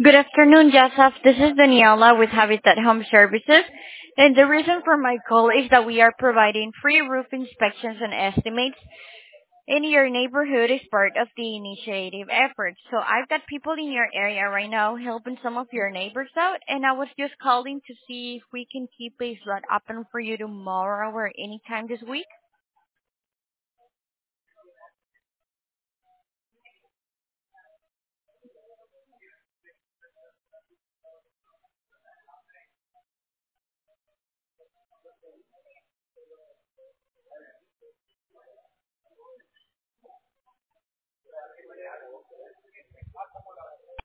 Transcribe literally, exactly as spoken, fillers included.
Good afternoon, Joseph. This is Daniela with Habitat Home Services. And the reason for my call is that we are providing free roof inspections and estimates in your neighborhood as part of the initiative effort. So I've got people in your area right now helping some of your neighbors out, and I was just calling to see if we can keep a slot open for you tomorrow or anytime this week.